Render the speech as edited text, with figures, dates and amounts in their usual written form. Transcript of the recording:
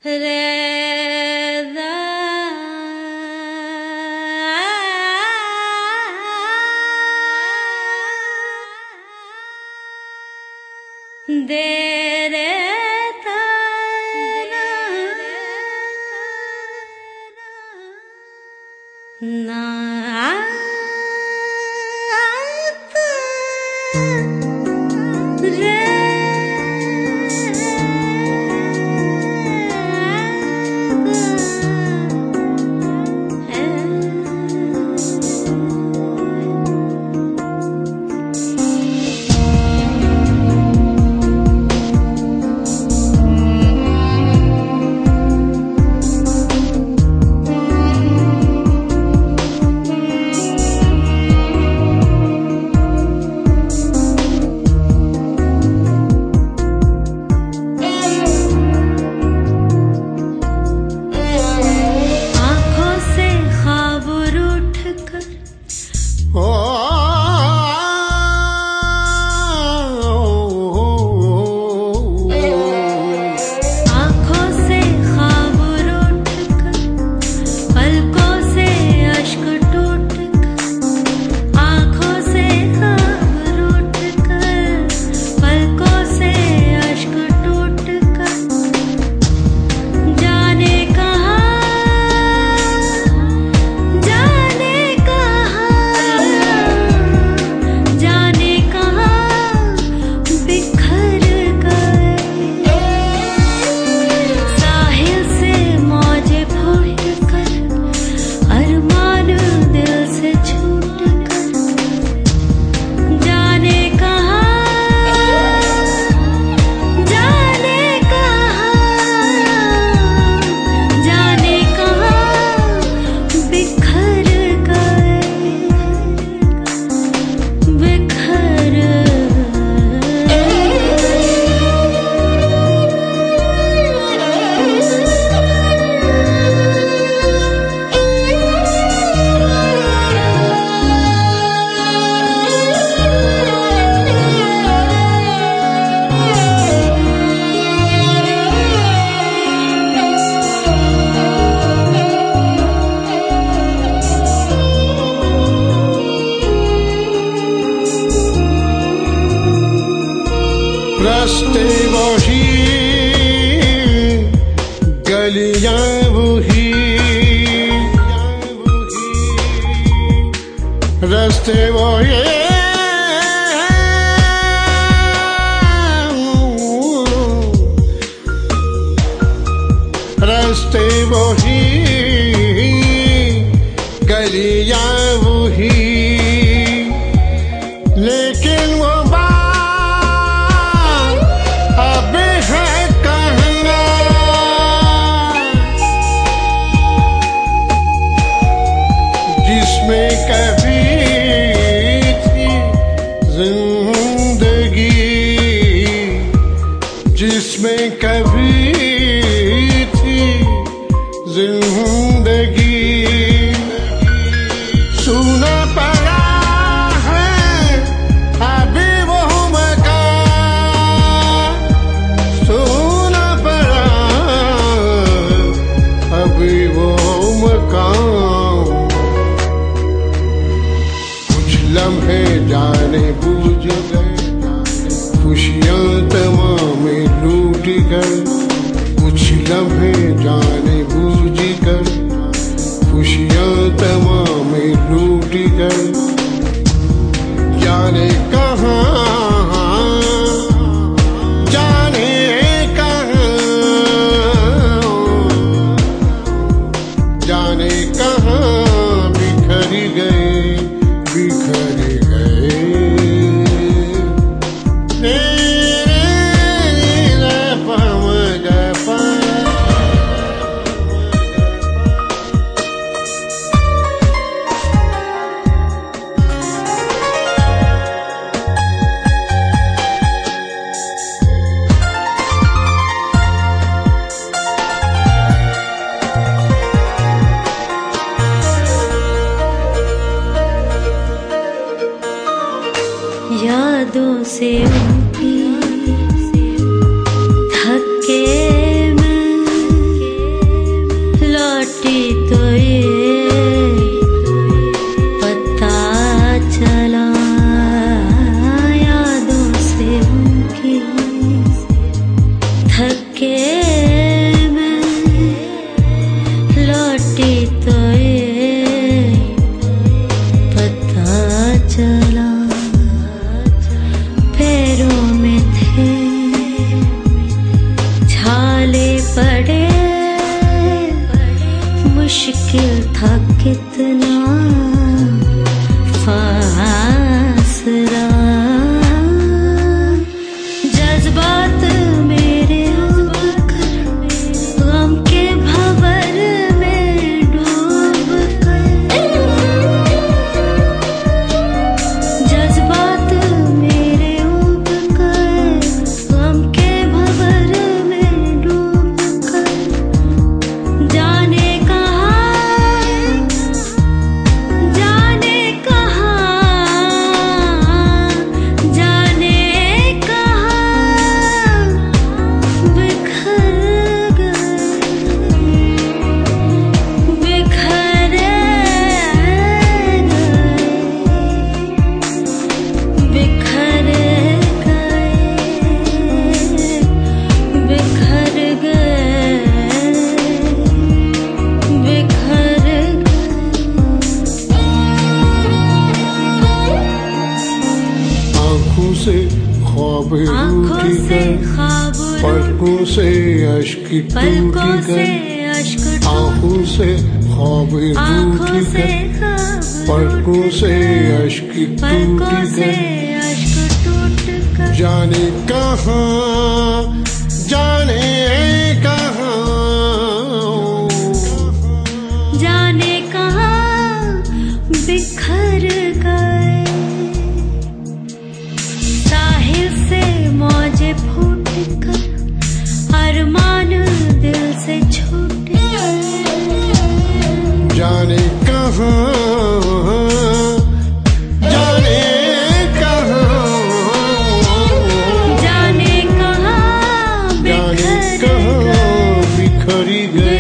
रास्ते वही गलियां वही रास्ते वही रास्ते वही गलियां वही लेकिन वो जिसमें कभी थी जिंदगी जिसमें कभी थी जिंदगी सुना पड़ा है अभी वो मकान सुना पड़ा अभी वो मकान लम्हे जाने बूझ गए खुशियाँ तमाम लूट गए कुछ लम्हे जाने बूझ गए खुशियाँ तमाम लूट गए जाने कहाँ जाने कहाँ जाने कहाँ बिखर गए बिखर गए यादों से उनकी थके मैं पड़े। मुश्किल था कितना फासला, जज्बात मेरे उबकर गम के भंवर में डूब गए। जज्बात मेरे उबकर गम के भंवर में डूब गए। जाने से ख्वाब रूठी गए, पलकों से अश्क टूटी गए। आँखों से ख्वाब रूठी गए, पलकों से अश्क टूटी गए। जाने कहाँ, जाने कहाँ, जाने कहाँ बिखर गए। मौजे फूट कर अरमान दिल से छूटे। जाने कहाँ, जाने कहाँ, जाने कहाँ, जाने कहाँ बिखरी गए।